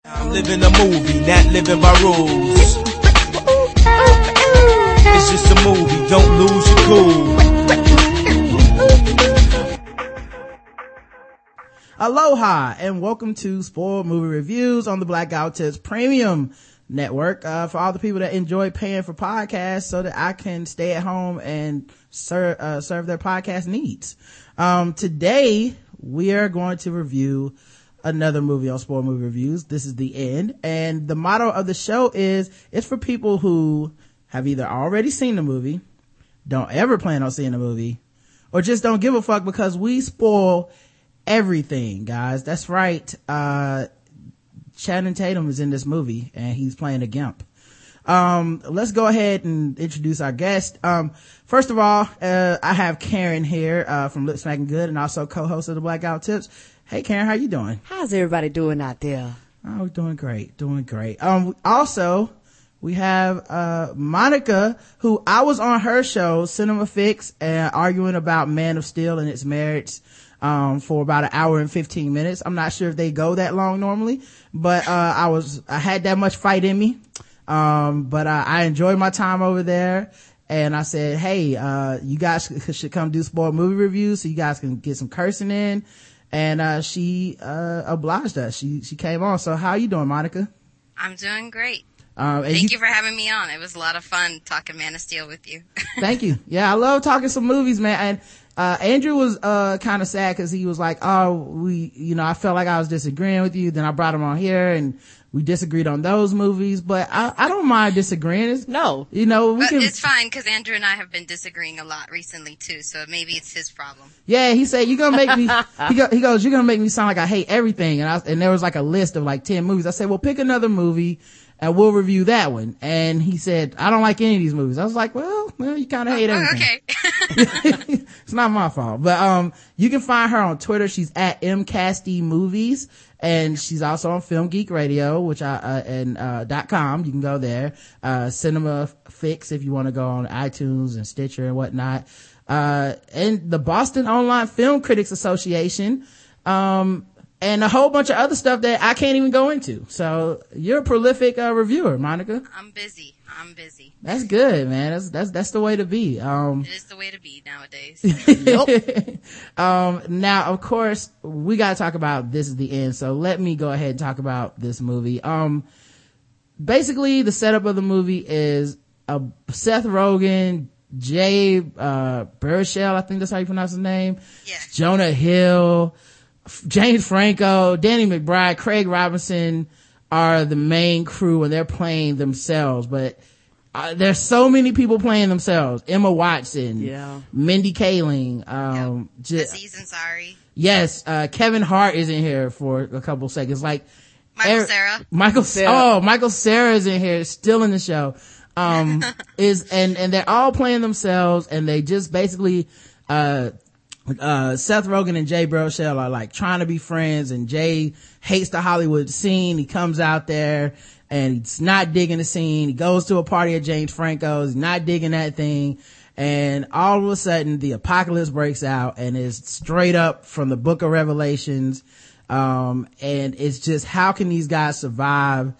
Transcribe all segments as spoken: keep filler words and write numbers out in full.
I'm living a movie, not living by rules. It's just a movie, don't lose your cool. Aloha and welcome to Spoiled Movie Reviews on the Blackout Tips Premium Network, uh, for all the people that enjoy paying for podcasts so that I can stay at home and serve, uh, serve their podcast needs. Um, today we are going to review another movie on Spoiled Movie Reviews. This is the end, and the motto of the show is it's for people who have either already seen the movie, don't ever plan on seeing the movie, or just don't give a fuck because we spoil everything, guys. That's right. Uh, Channing Tatum is in this movie and he's playing a gimp. Um, let's go ahead and introduce our guest. Um, first of all, uh, I have Karen here, uh, from Lip Smacking Good and also co-host of the Blackout Tips. Hey Karen, how you doing? How's everybody doing out there? Oh, doing great, doing great. Um, also, we have, uh, Monica, who I was on her show, Cinema Fix, and arguing about Man of Steel and its merits, um, for about an hour and fifteen minutes. I'm not sure if they go that long normally, but, uh, I was, I had that much fight in me. Um, but, uh, I enjoyed my time over there. And I said, hey, uh, you guys should come do spoiled movie reviews so you guys can get some cursing in. And, uh, she, uh, obliged us. She, she came on. So how you doing, Monica? I'm doing great. Um, Thank you, you for having me on. It was a lot of fun talking Man of Steel with you. Thank you. Yeah, I love talking some movies, man. And, uh, Andrew was, uh, kind of sad because he was like, oh, we, you know, I felt like I was disagreeing with you. Then I brought him on here and we disagreed on those movies, but I, I don't mind disagreeing. It's, no. You know, we but can. It's fine because Andrew and I have been disagreeing a lot recently too, so maybe it's his problem. Yeah, he said, you're gonna make me, he, go, he goes, you're gonna make me sound like I hate everything. And I, and there was like a list of like ten movies. I said, well, pick another movie and we'll review that one. And he said, I don't like any of these movies. I was like, well, well you kind of hate everything. Okay. It's not my fault. But, um, you can find her on Twitter. She's at mcasty movies. And she's also on Film Geek Radio, which I, uh, and, uh, dot com. You can go there. Uh, Cinema Fix if you want to go on iTunes and Stitcher and whatnot. Uh, and the Boston Online Film Critics Association. Um, and a whole bunch of other stuff that I can't even go into. So you're a prolific, uh, reviewer, Monica. I'm busy. I'm busy. That's good, man. That's, that's, that's the way to be. Um, it is the way to be nowadays. Yep. um, now, of course, we gotta talk about This Is the End. So let me go ahead and talk about this movie. Um, basically the setup of the movie is a Seth Rogen, Jay, uh, Baruchel, I think that's how you pronounce his name. Yeah. Jonah Hill, James Franco, Danny McBride, Craig Robinson are the main crew and they're playing themselves, but uh, there's so many people playing themselves. Emma Watson, yeah, Mindy Kaling, um, yep. just, Aziz Ansari. Yes, uh, Kevin Hart is in here for a couple seconds. Like Michael Cera. Michael Cera. Oh, Michael Cera is in here, still in the show. Um, is and and they're all playing themselves, and they just basically, uh. Uh, Seth Rogen and Jay Baruchel are like trying to be friends, and Jay hates the Hollywood scene. He comes out there and he's not digging the scene. He goes to a party at James Franco's, not digging that thing. And all of a sudden the apocalypse breaks out and is straight up from the book of Revelations. Um, and it's just, how can these guys survive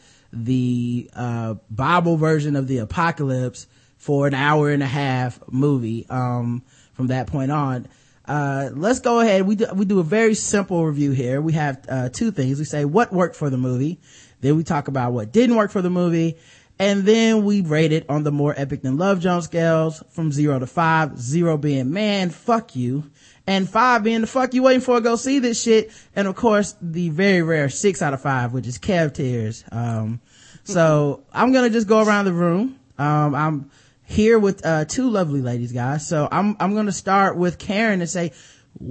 the, uh, Bible version of the apocalypse for an hour and a half movie, um, from that point on. Uh, let's go ahead. We do, we do a very simple review here. We have, uh, two things. We say what worked for the movie. Then we talk about what didn't work for the movie. And then we rate it on the More Epic Than Love Jones scales from zero to five. Zero being, man, fuck you. And five being the fuck you waiting for to go see this shit. And of course, the very rare six out of five, which is Kev Tears. Um, so I'm gonna just go around the room. Um, I'm, here with uh two lovely ladies, guys. So I'm I'm going to start with Karen and say,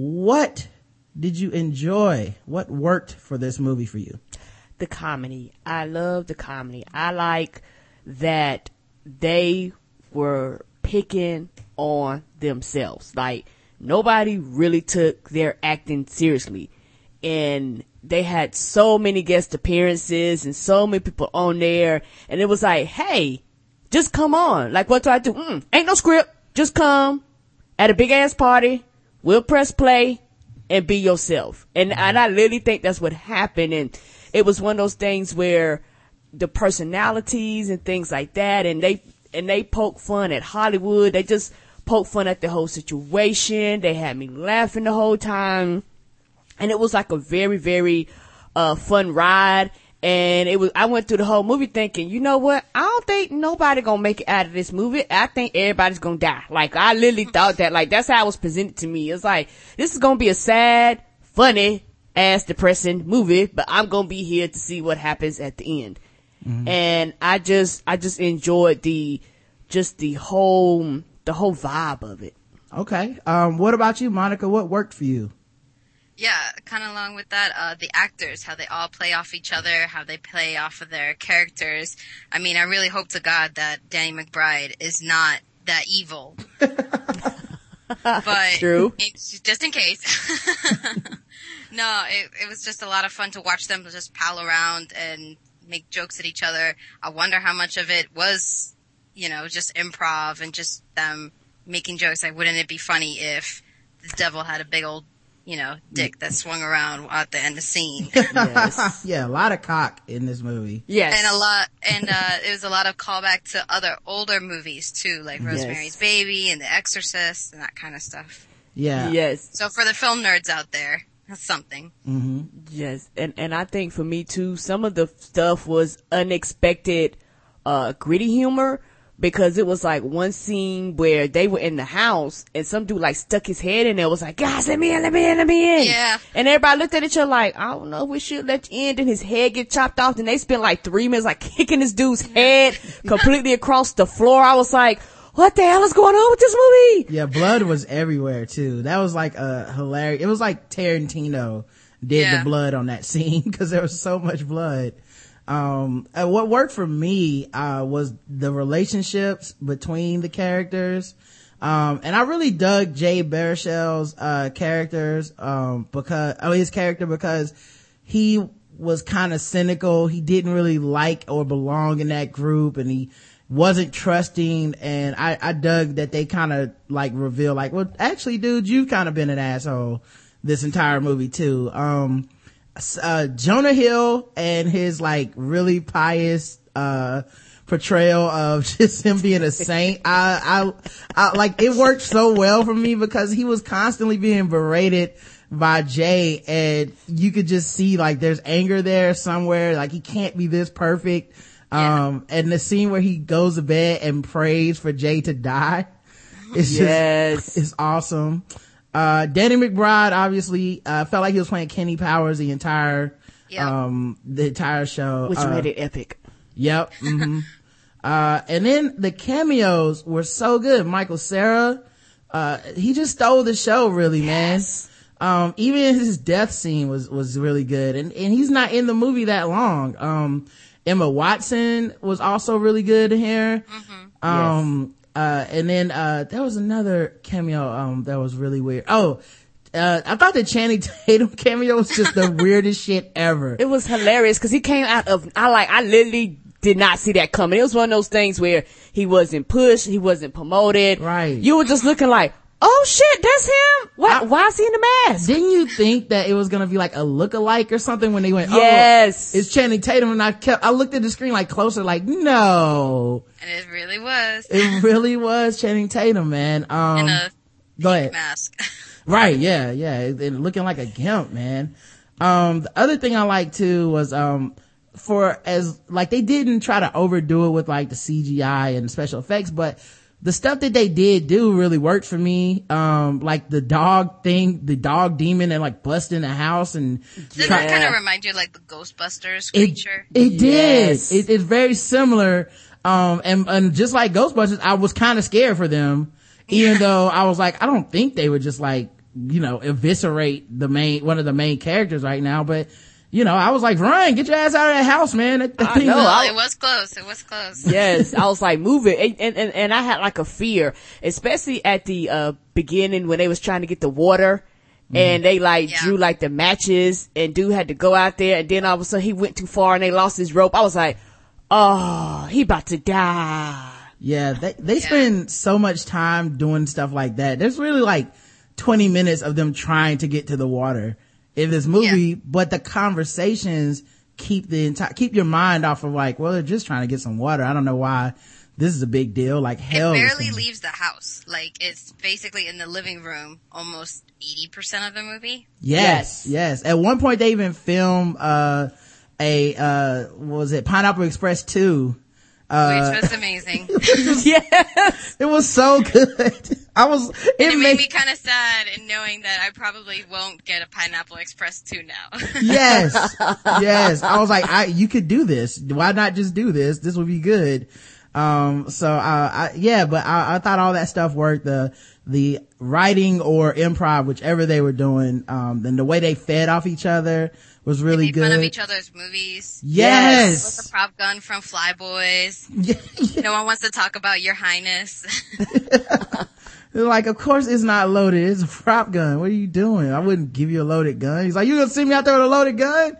what did you enjoy? What worked for this movie for you? The comedy. I love the comedy. I like that they were picking on themselves. Like nobody really took their acting seriously. And they had so many guest appearances and so many people on there, and it was like, hey, just come on. Like, what do I do? Mm, ain't no script. Just come at a big ass party. We'll press play and be yourself. And, and I really think that's what happened. And it was one of those things where the personalities and things like that, and they and they poke fun at Hollywood. They just poke fun at the whole situation. They had me laughing the whole time, and it was like a very, very uh fun ride. And it was, I went through the whole movie thinking, you know what? I don't think nobody gonna make it out of this movie. I think everybody's gonna die. Like, I literally thought that, like, that's how it was presented to me. It's like, this is gonna be a sad, funny, ass depressing movie, but I'm gonna be here to see what happens at the end. Mm-hmm. And I just, I just enjoyed the, just the whole, the whole vibe of it. Okay. Um, what about you, Monica? What worked for you? Yeah, kind of along with that, uh, the actors, how they all play off each other, how they play off of their characters. I mean, I really hope to God that Danny McBride is not that evil. But True. It's just in case. No, it, it was just a lot of fun to watch them just pal around and make jokes at each other. I wonder how much of it was, you know, just improv and just them making jokes. Like, wouldn't it be funny if the devil had a big old, you know, dick that swung around at the end of the scene? Yes. Yeah, a lot of cock in this movie. Yes. And a lot, and, uh, it was a lot of callback to other older movies too, like Rosemary's Yes. Baby and The Exorcist and that kind of stuff. Yeah. Yes. So for the film nerds out there, that's something. Mm-hmm. Yes. And, and I think for me too, some of the stuff was unexpected, uh, gritty humor. Because it was like one scene where they were in the house and some dude like stuck his head in there, was like, guys, let me in, let me in, let me in. Yeah. And everybody looked at each other like, I don't know, we should let you in. And his head get chopped off. And they spent like three minutes like kicking this dude's head completely across the floor. I was like, what the hell is going on with this movie? Yeah, blood was everywhere too. That was like a hilarious, it was like Tarantino did Yeah. the blood on that scene because there was so much blood. Um, uh, what worked for me, uh, was the relationships between the characters. Um, and I really dug Jay Baruchel's, uh, characters, um, because, oh, his character because he was kind of cynical. He didn't really like or belong in that group, and he wasn't trusting. And I, I dug that they kind of like reveal like, well, actually, dude, you've kind of been an asshole this entire movie too. Um, Uh, Jonah Hill and his like really pious, uh, portrayal of just him being a saint. I, I, I, like, it worked so well for me because he was constantly being berated by Jay, and you could just see like there's anger there somewhere. Like, he can't be this perfect. Um, yeah. And the scene where he goes to bed and prays for Jay to die is yes. just, it's awesome. Uh, Danny McBride obviously, uh, felt like he was playing Kenny Powers the entire, Yep. um, the entire show. Which uh, made it epic. Yep. Mm-hmm. uh, and then the cameos were so good. Michael Cera, uh, he just stole the show really, Yes. man. Um, even his death scene was, was really good. And, and he's not in the movie that long. Um, Emma Watson was also really good here. Mm-hmm. Um, yes. Uh, and then, uh, there was another cameo, um, that was really weird. Oh, uh, I thought the Channing Tatum cameo was just the weirdest shit ever. It was hilarious because he came out of, I like, I literally did not see that coming. It was one of those things where he wasn't pushed, he wasn't promoted. Right. You were just looking like, oh shit, that's him? Why, I, why is he in the mask? Didn't you think that it was gonna be like a look-alike or something when they went, yes. oh, it's Channing Tatum? And I kept, I looked at the screen like closer, like, no. And it really was. It really was Channing Tatum, man. Um, In a go ahead. mask. Right, yeah, yeah. And it, looking like a gimp, man. Um, the other thing I liked too was, um, for as, like, they didn't try to overdo it with like the C G I and special effects, but the stuff that they did do really worked for me. Um, like the dog thing, the dog demon and like busting the house and Didn't try- that kind of remind you of like the Ghostbusters it, creature? it Yes. did. It, it's very similar. Um, and, and just like Ghostbusters, I was kind of scared for them, even though I was like, I don't think they would just like, you know, eviscerate the main, one of the main characters right now. But, you know, I was like, Ryan, get your ass out of that house, man. That, that I thing- know. Well, I- it was close. It was close. Yes, I was like, move it. And, and, and I had like a fear, especially at the, uh, beginning when they was trying to get the water and they like Yeah. drew like the matches and dude had to go out there and then all of a sudden he went too far and they lost his rope. I was like, oh, he about to die. Yeah, they, they spend so much time doing stuff like that. There's really like twenty minutes of them trying to get to the water in this movie, Yeah. but the conversations keep the entire, keep your mind off of like, well, they're just trying to get some water. I don't know why this is a big deal. Like hell. It barely leaves the house. Like it's basically in the living room almost eighty percent of the movie. Yes, yes. At one point they even filmed, uh, a, uh, what was it? Pineapple Express two. Uh, Which was amazing. Yes. It was so good. I was, it, And it made made me kind of sad in knowing that I probably won't get a Pineapple Express two now. yes, yes. I was like, I, you could do this. Why not just do this? This would be good. Um, so, uh, I, yeah, but I, I thought all that stuff worked. The, the writing or improv, whichever they were doing, um, and the way they fed off each other was really they made good. fun of each other's movies. Yes. With the prop gun from Fly Boys. Yeah. No one wants to talk about Your Highness. They're like, of course it's not loaded. It's a prop gun. What are you doing? I wouldn't give you a loaded gun. He's like, you gonna send me out there with a loaded gun?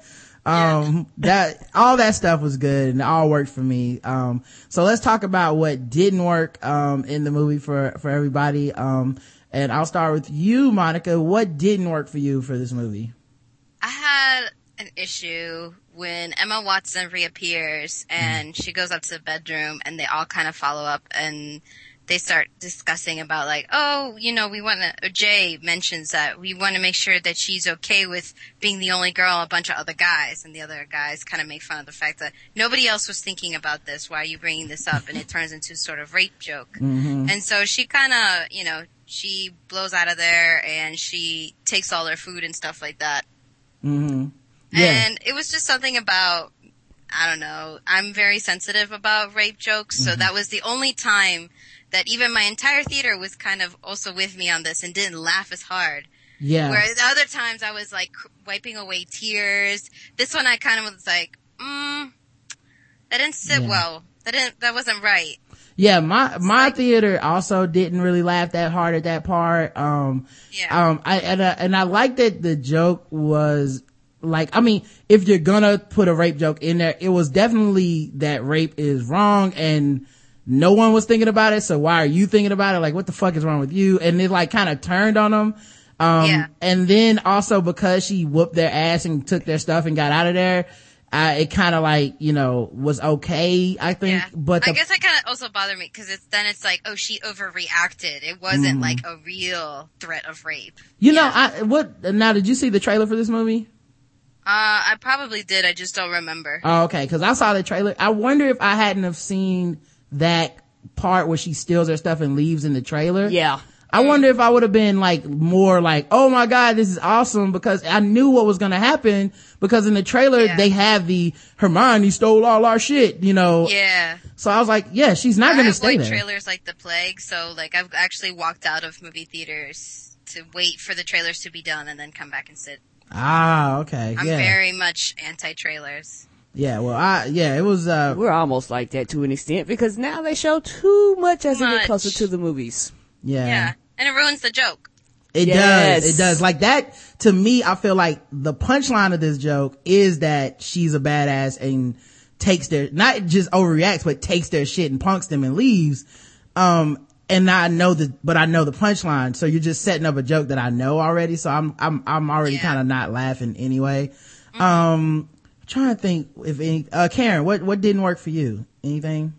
Um, that, all that stuff was good and it all worked for me. Um, so let's talk about what didn't work, um, in the movie for, for everybody. Um, and I'll start with you, Monica. What didn't work for you for this movie? I had an issue when Emma Watson reappears and she goes up to the bedroom and they all kind of follow up and they start discussing about like, oh, you know, we want to, Jay mentions that we want to make sure that she's okay with being the only girl, a bunch of other guys, and the other guys kind of make fun of the fact that nobody else was thinking about this. Why are you bringing this up? And it turns into sort of rape joke. Mm-hmm. And so she kind of, you know, she blows out of there and she takes all their food and stuff like that. Mm-hmm. Yeah. And it was just something about, I don't know, I'm very sensitive about rape jokes, so Mm-hmm. that was the only time that even my entire theater was kind of also with me on this and didn't laugh as hard. Yeah. Whereas the other times I was like wiping away tears. This one I kind of was like, mm, that didn't sit Yeah. well. That didn't, that wasn't right. Yeah, my, my like- theater also didn't really laugh that hard at that part. Um, Yeah. um, I, and I, and I like that the joke was like, I mean, if you're gonna put a rape joke in there, it was definitely that rape is wrong and no one was thinking about it. So why are you thinking about it? Like, what the fuck is wrong with you? And it like kind of turned on them. Um, Yeah. and then also because she whooped their ass and took their stuff and got out of there, uh, it kind of like, you know, was okay, I think. Yeah. But the, I guess that kind of also bothered me because it's, then it's like, oh, she overreacted. It wasn't Mhm. like a real threat of rape. you know, Yeah. I, what, now did you see the trailer for this movie? Uh, I probably did. I just don't remember. Oh, okay. Cause I saw the trailer. I wonder if I hadn't have seen that part where she steals her stuff and leaves in the trailer. Yeah. I wonder if I would have been like more like, oh my God, this is awesome, because I knew what was going to happen, because in the trailer Yeah. they have the Hermione stole all our shit, you know. Yeah. So I was like, yeah, she's not going I to stay avoid there. trailers like the plague, so like I've actually walked out of movie theaters to wait for the trailers to be done and then come back and sit. Ah, okay. I'm yeah. very much anti-trailers. yeah. Well, I, yeah, it was, uh, We're almost like that to an extent because now they show too much as Too they get much. closer to the movies. yeah. Yeah. And it ruins the joke. It Yes. does. It does. Like that, to me, I feel like the punchline of this joke is that she's a badass and takes their, not just overreacts, but takes their shit and punks them and leaves. Um, and I know the, but I know the punchline. So you're just setting up a joke that I know already. So I'm, I'm, I'm already Yeah. kind of not laughing anyway. Um, I'm trying to think if any, uh, Karen, what, what didn't work for you? Anything?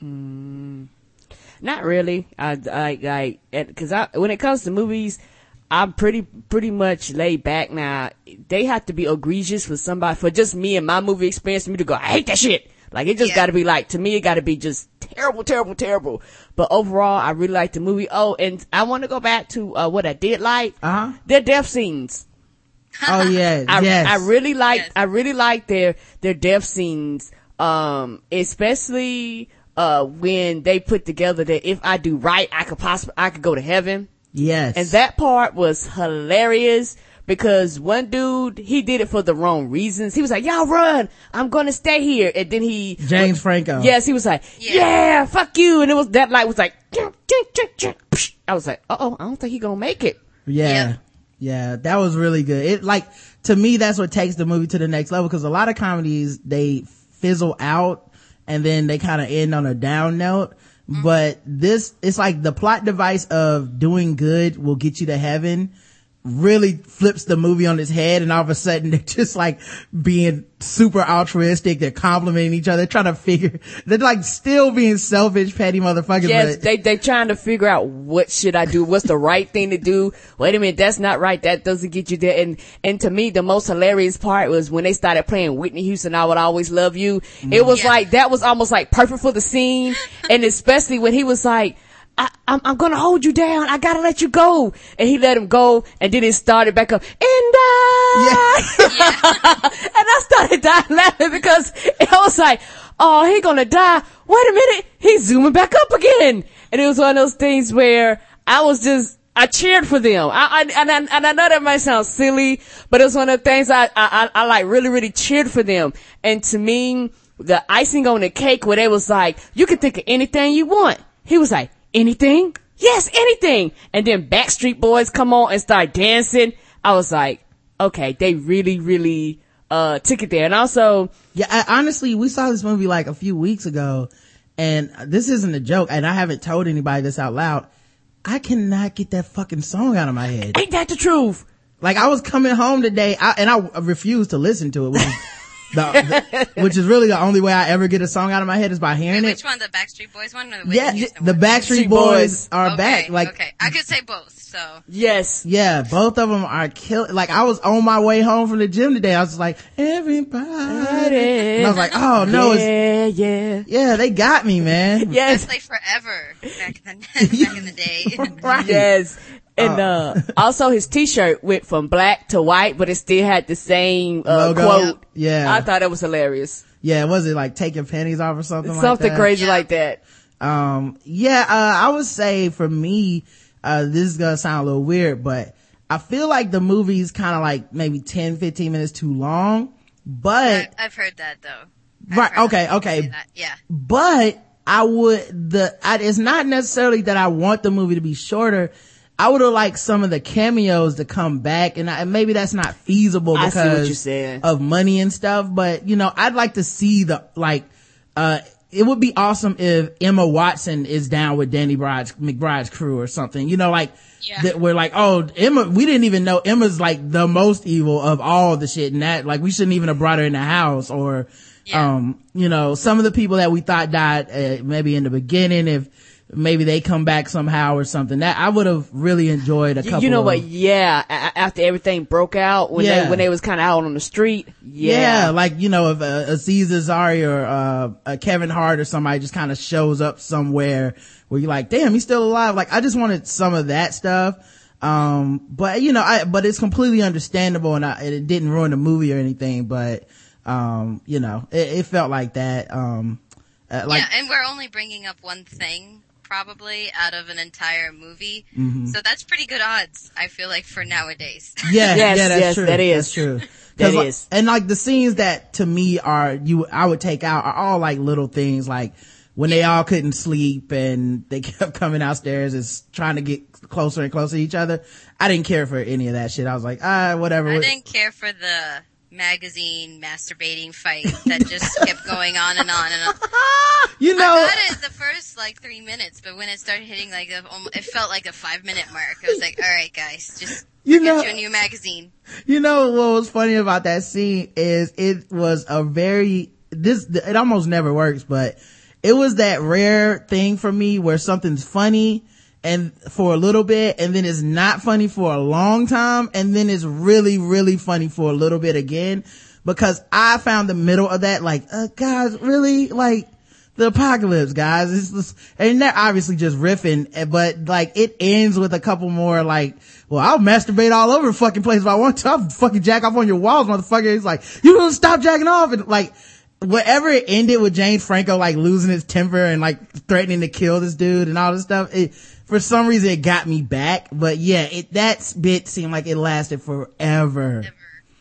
Not really. I, I, I, cause I, when it comes to movies, I'm pretty, pretty much laid back now. They have to be egregious for somebody, for just me and my movie experience, for me to go, I hate that shit. Like, it just Yeah. gotta be like, to me, it gotta be just terrible, terrible, terrible. But overall, I really like the movie. Oh, and I want to go back to, uh, what I did like. Uh-huh. Their death scenes. Oh yeah. I, yes. I really like, Yes. I really like their, their death scenes. Um, especially, uh, when they put together that if I do right, I could possibly, I could go to heaven. Yes. And that part was hilarious because one dude, he did it for the wrong reasons. He was like, y'all run. I'm going to stay here. And then he, James Franco. yes, he was like, Yeah. yeah, fuck you. And it was, that light was like, I was like, uh oh, I don't think he gonna make it. Yeah. Yep. Yeah. That was really good. It like, to me, that's what takes the movie to the next level, because a lot of comedies, they fizzle out and then they kind of end on a down note. Mm-hmm. But this, it's like the plot device of doing good will get you to heaven really flips the movie on its head, and all of a sudden they're just like being super altruistic. They're complimenting each other, trying to figure, they're like still being selfish, petty motherfuckers. Yes, but, they, they trying to figure out what should I do? What's the right thing to do? Wait a minute, that's not right. That doesn't get you there. And, and to me, the most hilarious part was when they started playing Whitney Houston, I Would Always Love You. It was Yeah. like, that was almost like perfect for the scene. And especially when he was like, I, I'm, I'm gonna hold you down. I gotta let you go. And he let him go, and then it started back up. And I, and I started dying laughing because I was like, oh, he gonna die. Wait a minute. He's zooming back up again. And it was one of those things where I was just, I cheered for them. I, I, and I, and I know that might sound silly, but it was one of the things I, I, I, I like really, really cheered for them. And to me, the icing on the cake where they was like, you can think of anything you want. He was like, anything? Yes, anything. And then Backstreet Boys come on and start dancing. I was like, okay, they really, really, uh, took it there. And also, yeah, I, honestly, we saw this movie like a few weeks ago, and this isn't a joke, and I haven't told anybody this out loud. I cannot get that fucking song out of my head. ain't that the truth? Like, I was coming home today, I, and I refused to listen to it, which is, the, the, which is really the only way I ever get a song out of my head is by hearing Wait, it. which one? The Backstreet Boys one or the Whitney Yeah, Houston the one? Backstreet Backstreet Boys Boys. are okay, back. Like, okay, I could say both. So Yes. yeah, both of them are kill. Like, I was on my way home from the gym today. I was like, everybody. And I was like, oh no, it's, yeah, yeah. yeah, they got me, man. Yes. that's like forever back in the back in the day. Right. Yes. And, uh, also his t-shirt went from black to white, but it still had the same, uh, Logo. quote. Yeah. I thought it was hilarious. Yeah, was it like take your panties off or something like Something that? crazy Yeah. like that. Um, yeah, uh, I would say for me, uh, this is gonna sound a little weird, but I feel like the movie's kind of like maybe ten, fifteen minutes too long, but, I, I've heard that though. I've right, heard okay, people okay. say that. Yeah. but I would, the, I, it's not necessarily that I want the movie to be shorter. I would have liked some of the cameos to come back, and I, maybe that's not feasible I because see what you're saying. of money and stuff, but you know, I'd like to see the, like, uh, it would be awesome if Emma Watson is down with Danny Bride's, McBride's crew or something, you know, like, Yeah. that we're like, oh, Emma, we didn't even know Emma's like the most evil of all the shit, and that, like, we shouldn't even have brought her in the house, or, Yeah. um, you know, some of the people that we thought died, uh, maybe in the beginning, if, maybe they come back somehow or something. That I would have really enjoyed a You- couple You know of, what? Yeah. A- after everything broke out, when Yeah. they, when they was kind of out on the street. yeah. Yeah. like, you know, if uh, Aziz Ansari or uh, uh Kevin Hart or somebody just kind of shows up somewhere where you're like, damn, he's still alive. Like, I just wanted some of that stuff. Um, but you know, I, but it's completely understandable, and I, it didn't ruin the movie or anything, but, um, you know, it, it felt like that. Um, uh, like, yeah, and we're only bringing up one thing probably out of an entire movie. Mm-hmm. So that's pretty good odds, I feel like, for nowadays. Yeah, Yes, yeah, that's yes, true. that is. That's true. That 'Cause, like, is. and like the scenes that to me are you, I would take out are all like little things, like when they all couldn't sleep and they kept coming outstairs and trying to get closer and closer to each other. I didn't care for any of that shit. I was like, ah, whatever. I didn't care for the magazine masturbating fight that just kept going on and on and on. You know, I got it the first like three minutes, but when it started hitting like a, it felt like a five minute mark. I was like, all right, guys, just You get know- you a new magazine. You know what was funny about that scene is it was a very, this, it almost never works, but it was that rare thing for me where something's funny and for a little bit, and then it's not funny for a long time, and then it's really, really funny for a little bit again, because I found the middle of that like, uh, guys, really? Like, the apocalypse, guys. It's just, and they're obviously just riffing, but like it ends with a couple more like, well, I'll masturbate all over the fucking place if I want to. I'll fucking jack off on your walls, motherfucker. He's like, you don't stop jacking off. And like, whatever it ended with James Franco like losing his temper and like threatening to kill this dude and all this stuff, it, for some reason it got me back. But yeah, it, that bit seemed like it lasted forever. Ever.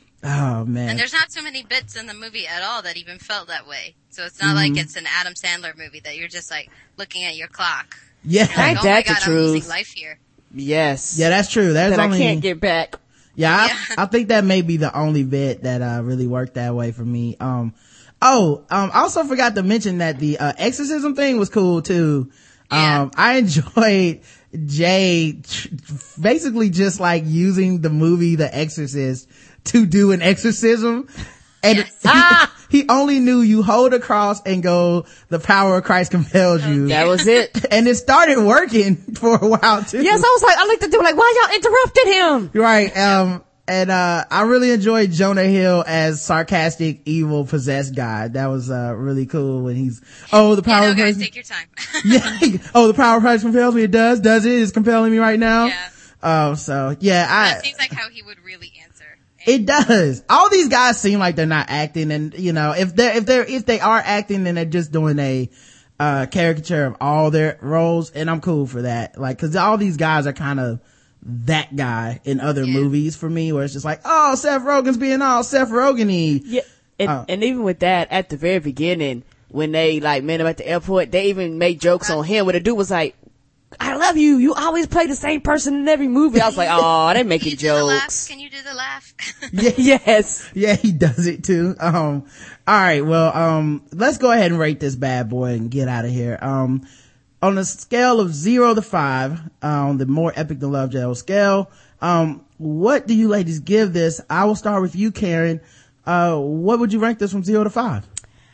Oh man. And there's not so many bits in the movie at all that even felt that way. So it's not Mm-hmm. like it's an Adam Sandler movie that you're just like looking at your clock. Yeah. Like, Ain't oh my that the god, I'm truth? losing life here. Yes. Yeah, that's true. That's that I only, can't get back. Yeah, Yeah. I, I think that may be the only bit that uh really worked that way for me. Um, oh, um, I also forgot to mention that the uh, exorcism thing was cool too. Yeah. Um, I enjoyed Jay tr- basically just like using the movie The Exorcist to do an exorcism. And Yes. he, Ah! he only knew you hold a cross and go, the power of Christ compels you. That was it. And it started working for a while too. Yes, I was like, I looked at them like, why y'all interrupted him? Right. Um, and, uh, I really enjoyed Jonah Hill as sarcastic, evil, possessed guy. That was, uh, really cool when he's, oh, the Yeah, power no, of guys, Christ. take your time. Yeah. Oh, the power of Christ compels me. It does. Does it? It's compelling me right now. Yeah. Oh, so yeah, I, That seems like how he would really answer. it does. All these guys seem like they're not acting, and you know, if they're, if they're, if they are acting, then they're just doing a, uh, caricature of all their roles, and I'm cool for that. Like, cause all these guys are kind of that guy in other Yeah. movies for me, where it's just like, oh, Seth Rogen's being all Seth Rogen-y. Yeah. And, Oh. and even with that, at the very beginning, when they like met him at the airport, they even made jokes on him where the dude was like, I love you. You always play the same person in every movie. I was like, oh, they Can making you do the laugh? jokes. Can you do the laugh? Yeah. Yes. Yeah, he does it too. Um, all right. Well, um, let's go ahead and rate this bad boy and get out of here. Um, on a scale of zero to five, um, the more epic than love jail scale, um, what do you ladies give this? I will start with you, Karen. Uh, what would you rank this from zero to five?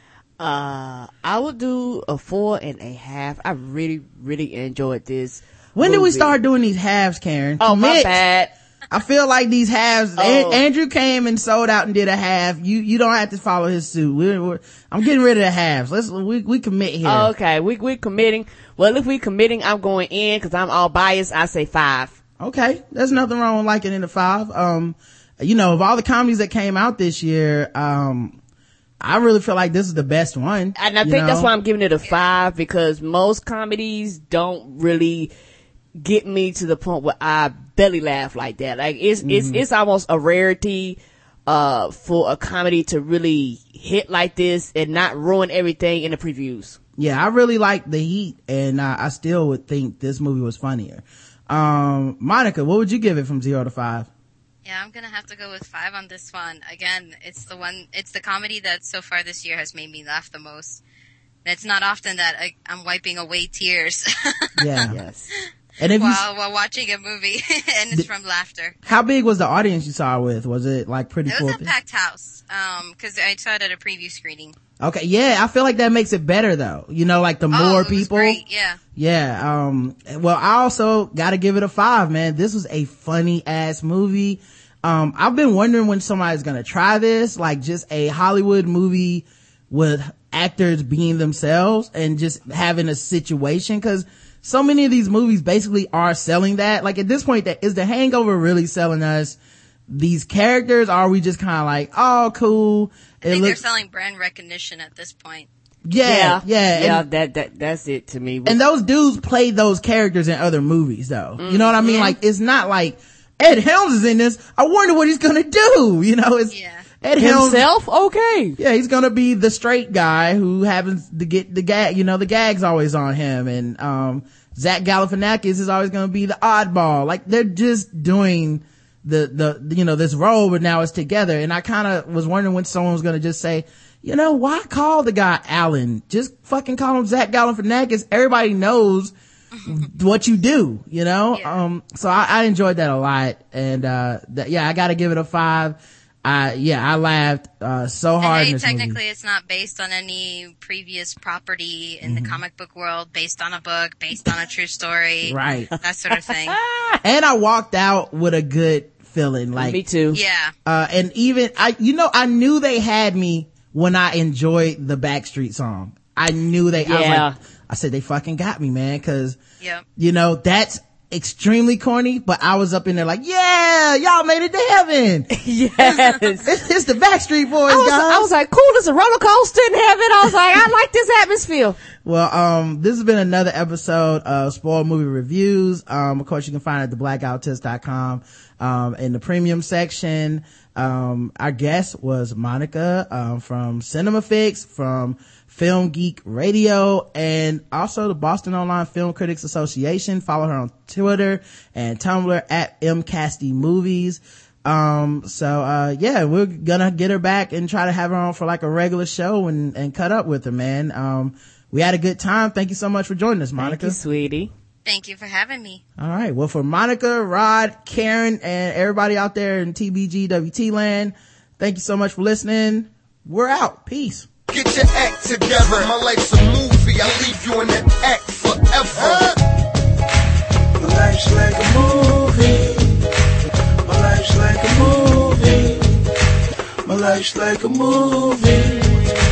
Uh, I would do a four and a half. I really, really enjoyed this. When did we movie. start doing these halves, Karen? Oh, my Commit. bad. I feel like these halves, Oh. An- Andrew came and sold out and did a half. You, you don't have to follow his suit. We're, we're, I'm getting rid of the halves. Let's, we, we commit here. Oh, okay, we we committing. Well, if we committing, I'm going in because I'm all biased. I say five. Okay. There's nothing wrong with liking it a five. Um, you know, of all the comedies that came out this year, um, I really feel like this is the best one. And I you think that's know? why I'm giving it a five, because most comedies don't really get me to the point where I belly laugh like that. Like it's Mm-hmm. it's it's almost a rarity uh for a comedy to really hit like this and not ruin everything in the previews. Yeah, I really like The Heat, and uh, I still would think this movie was funnier. Um, Monica, what would you give it from zero to five? Yeah, I'm gonna have to go with five on this one. Again, it's the one, it's the comedy that so far this year has made me laugh the most. And it's not often that I, I'm wiping away tears Yeah. Yes. And if you, while while watching a movie, and it's from laughter. how big was the audience you saw it with? Was it like pretty It full? was a packed house, um, because I saw it at a preview screening. Okay, yeah, I feel like that makes it better though. You know, like the Oh, more it was people. great, yeah. Yeah, um, well, I also gotta give it a five, man. This was a funny ass movie. Um, I've been wondering when somebody's gonna try this, like just a Hollywood movie with actors being themselves and just having a situation, cause so many of these movies basically are selling that. Like at this point, that is The Hangover really selling us these characters, or are we just kind of like, oh, cool. I It think looks, they're selling brand recognition at this point. yeah, yeah, yeah. and, that that that's it to me. and those dudes played those characters in other movies though. You know what I mean? Mm-hmm. Like, it's not like Ed Helms is in this. I wonder what he's gonna do. You know, it's Yeah. Ed Helms. Himself, okay. Yeah, he's gonna be the straight guy who happens to get the gag, you know, the gag's always on him. And, um, Zach Galifianakis is always gonna be the oddball. Like, they're just doing the, the, you know, this role, but now it's together. And I kinda was wondering when someone was gonna just say, you know, why call the guy Alan? Just fucking call him Zach Galifianakis. Everybody knows what you do, you know? Yeah. Um, so I, I enjoyed that a lot. And, uh, that, yeah, I gotta give it a five. I, yeah, I laughed, uh, so hard And in hey, this technically movie. it's not based on any previous property in Mm-hmm. the comic book world, based on a book, based on a true story. Right. That sort of thing. And I walked out with a good feeling. Like, Me too. Yeah. uh, and even, I, you know, I knew they had me when I enjoyed the Backstreet song. I knew they, I was Yeah. like, I said, they fucking got me, man, cause, Yep. you know, that's extremely corny, but I was up in there like, yeah, y'all made it to heaven. Yes. It's, it's the Backstreet Boys, I was, guys. I was like, cool, it's a roller coaster in heaven. I was like, I like this atmosphere. Well, um, this has been another episode of Spoiled Movie Reviews. Um, of course, you can find it at the blackout test dot com, um, in the premium section. Um, our guest was Monica, um, from Cinema Fix, from Film Geek Radio, and also the Boston Online Film Critics Association. Follow her on Twitter and Tumblr at MCastyMovies. Um, so, uh, yeah, we're gonna get her back and try to have her on for like a regular show and, and cut up with her, man. Um, we had a good time. Thank you so much for joining us, Monica. Thank you, sweetie. Thank you for having me. All right. Well, for Monica, Rod, Karen, and everybody out there in T B G W T land, thank you so much for listening. We're out. Peace. Get your act together. My life's a movie. I leave you in that act forever. My life's like a movie. My life's like a movie. My life's like a movie.